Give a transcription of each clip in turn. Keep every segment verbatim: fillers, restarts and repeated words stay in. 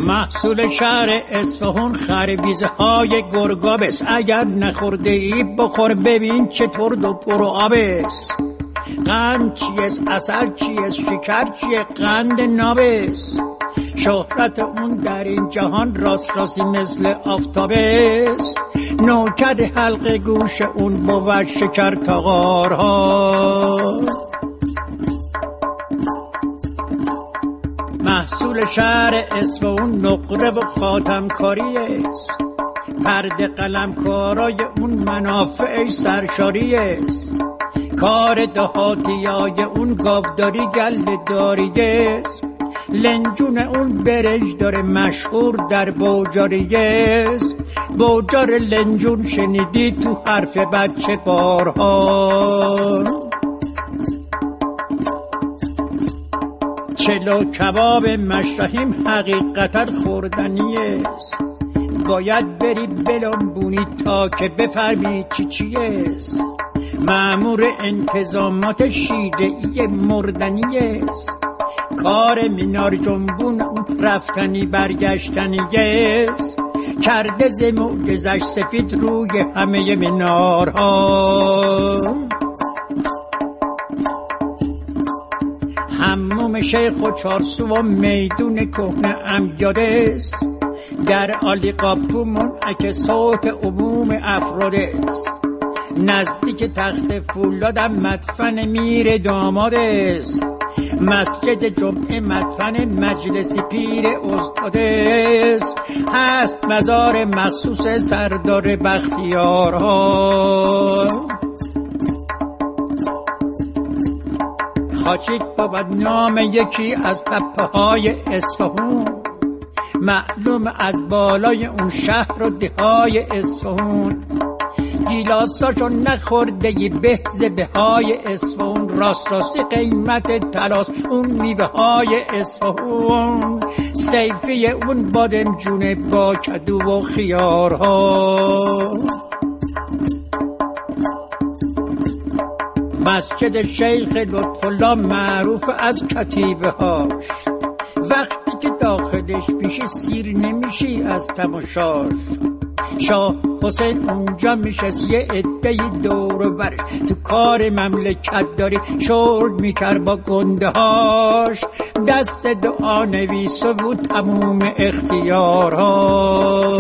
محصول شهر اصفهان خربیزه های گرگابست، اگر نخورده ای بخور ببین چطور دو پرو آبست. قند چیست، عسل چیست، شکر چیه، قند نابست. شهرت اون در این جهان راست راستی مثل آفتابست. نوکر حلق گوش اون بود شکر تاغارها. محصول شهر اصفهان نقره و خاتمکاری است. پرده قلمکارای اون منافعش سرشاری است. کار دهاتیای اون گاوداری گله داری است. لنجون اون برنج داره مشهور در بوجاری است. بوجار لنجون شنیدی تو حرف بچه بارها. چلو کباب مشرحیم حقیقتا خوردنی است. باید بری بلنبونی تا که بفهمی چی چیست. مأمور انتظامات شیره‌ای مردنی است. کار مینار جنبون رفتنی برگشتنی است. کرده ز معجزش سفید روی همه مینارها. حموم شیخ و چارسو و میدون کهنه امیاده است. در عالی قاپو منعکسات عموم افراده است. نزدیک تخت فولادم مدفن میر داماد است. مسجد جمعه مدفن مجلس پیر استاد است. هست مزار مخصوص سردار بختیارها. خاچیک بود نام یکی از تپه های اصفهان. معلوم از بالای اون شهر و دهای اصفهان. گیلاساشو نخورده ی بهز به های اصفهان. راست راستی قیمت تلاس اون میوه های اصفهان. سیفی اون بادم جونه با کدو و خیارها. مسجد شیخ لطفالله معروف از کتیبه هاش. وقتی که داخلش پیشی سیر نمیشی از تماشاش. شاه حسین اونجا میشست یه عده‌ی دور برش. تو کار مملکت داری شرد میکرد با گنده هاش. دست دعا نویسه بود تموم اختیارها.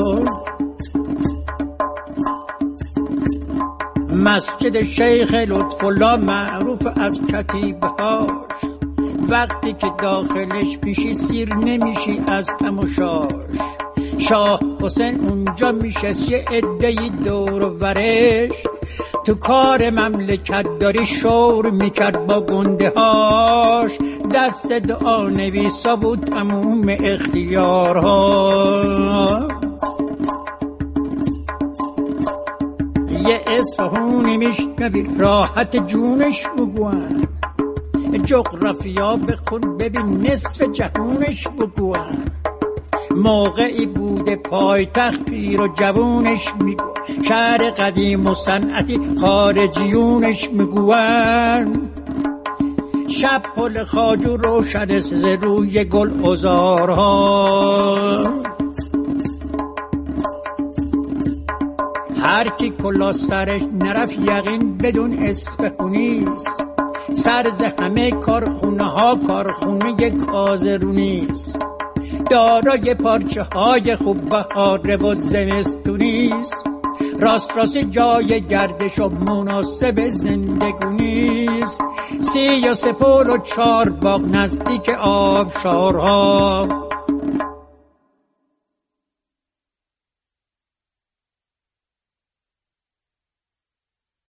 مسجد شیخ لطفالله معروف از کتیبه هاش. وقتی که داخلش پیشی سیر نمیشی از تماشاش. شاه حسین اونجا میشست یه عده‌ی دور ورش. تو کار مملکت داری شور میکرد با گنده هاش. دست دعا نویسا بود تموم اختیارها. یه اصفهونی میشنوی راحت جونش بگوان. جغرافیا بخون ببین نصف جهونش بگوان. موقعی بوده پایتخت پیر و جوونش میگو. شهر قدیم و صنعتی خارجیونش میگوان. شب پل خواجو روشن ز روی گل عذارها. هر کی کلا سرش نرفت یقین بدون اصفهونیست. سرز همه کارخونه ها کارخونه کازرونیست. دارای پارچه های خوب بهاره و زمستونیست. راست راست جای گردش و مناسب زندگونیست. سی و سپول و چار باغ نزدیک آبشارها.